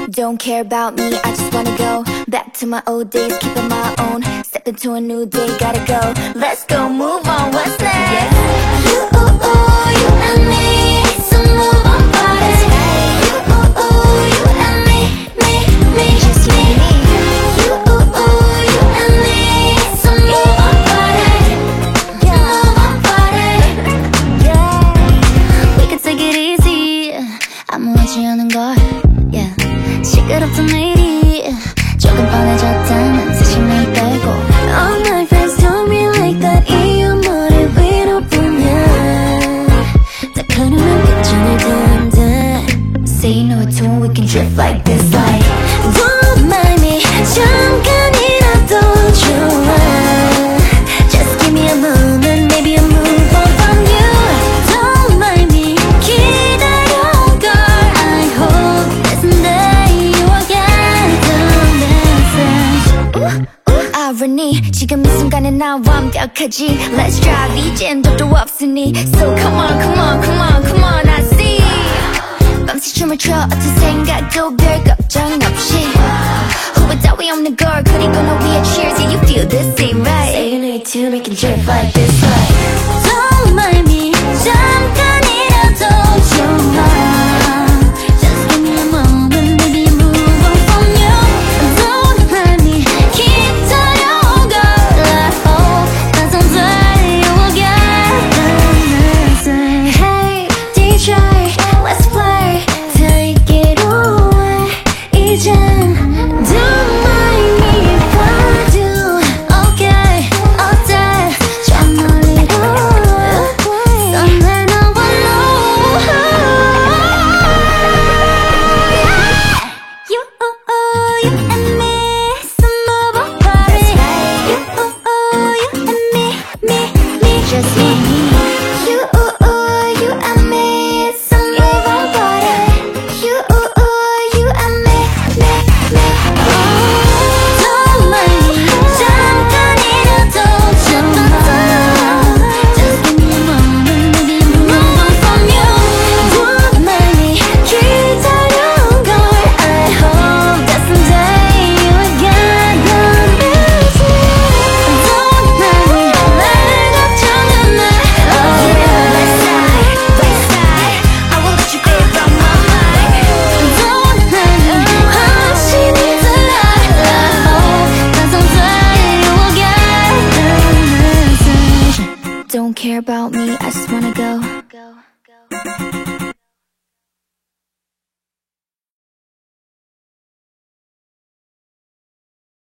Don't care about me, I just wanna go back to my old days, keep on my own. Step into a new day, gotta go. Let's go, move on, what's next? You, you and me, so move on, party. You and me, just me. You and me, so move on, party. Move on, party. We can take it easy, 아무렇지 않은 걸. 시끄럽던 일이 조금 뻔해졌다면 사실 날 빼고. All my friends told me like that. 이 머리 위로 보면 다 흐르면 끝장날 텐데. Say you know it too, we can drift like this, like don't mind me, 잠깐이라도 좋아. Just give me a moment, maybe I'll move on from you. Don't mind me, 기다려 girl. I hope there's irony. 지금 이 순간에 나 완벽하지. Let's drive, 이젠 덕도 없으니. So come on, come on, come on, come on, I see. 밤새 춤을 춰 어떤 생각도 별 걱정 없이. 후회 따위 없는 걸 그리고 너 위에 cheers. Yeah, you feel the same, right? Say you need to make it drift like this, like don't mind me, 잠깐이라도 좋아. Don't care about me, I just wanna go